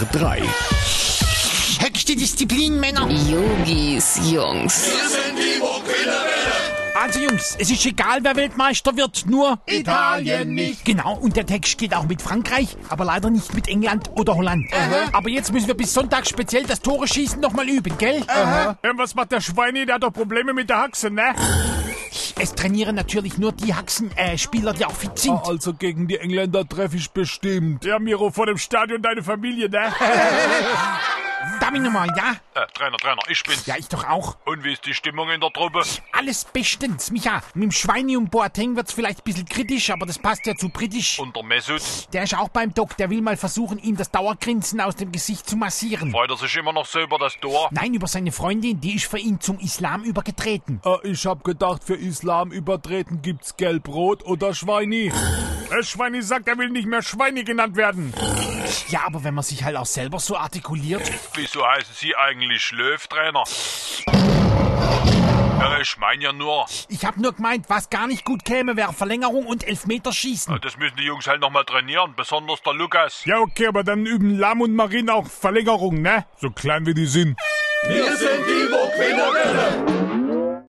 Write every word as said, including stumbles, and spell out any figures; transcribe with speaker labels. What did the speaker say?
Speaker 1: drei.
Speaker 2: Höchste Disziplin, Männer.
Speaker 3: Yogis, Jungs.
Speaker 4: Wir sind die Burgwinner.
Speaker 2: Also Jungs, es ist egal, wer Weltmeister wird, nur
Speaker 4: Italien nicht.
Speaker 2: Genau, und der Text geht auch mit Frankreich, aber leider nicht mit England oder Holland.
Speaker 4: Aha.
Speaker 2: Aber jetzt müssen wir bis Sonntag speziell das Tore schießen nochmal üben, gell?
Speaker 4: Aha.
Speaker 5: Ja, was macht der Schweini? Der hat doch Probleme mit der Haxe, ne?
Speaker 2: Es trainieren natürlich nur die Haxen-Spieler, die auch fit sind.
Speaker 5: Ah, also gegen die Engländer treffe ich bestimmt. Ja, Miro, vor dem Stadion deine Familie, ne?
Speaker 2: Darf ich nochmal, ja?
Speaker 6: Äh, Trainer, Trainer, ich bin's.
Speaker 2: Ja, ich doch auch.
Speaker 6: Und wie ist die Stimmung in der Truppe?
Speaker 2: Alles bestens, Micha. Mit dem Schweini und Boateng wird's vielleicht ein bisschen kritisch, aber das passt ja zu britisch.
Speaker 6: Und der Mesut?
Speaker 2: Der ist auch beim Doc, der will mal versuchen, ihm das Dauergrinsen aus dem Gesicht zu massieren.
Speaker 6: Freut er sich immer noch so über das Tor?
Speaker 2: Nein, über seine Freundin, die ist für ihn zum Islam übergetreten.
Speaker 5: Äh, ich hab gedacht, für Islam übertreten gibt's Gelb-Rot oder Schweini. Der Schweini sagt, er will nicht mehr Schweini genannt werden.
Speaker 2: Ja, aber wenn man sich halt auch selber so artikuliert.
Speaker 6: Wieso heißen Sie eigentlich Löw-Trainer? Ja, ich meine ja nur.
Speaker 2: Ich hab nur gemeint, was gar nicht gut käme, wäre Verlängerung und Elfmeterschießen.
Speaker 6: Das müssen die Jungs halt nochmal trainieren, besonders der Lukas.
Speaker 5: Ja, okay, aber dann üben Lahm und Marin auch Verlängerung, ne? So klein wie die sind.
Speaker 4: Wir sind die Burgwinner.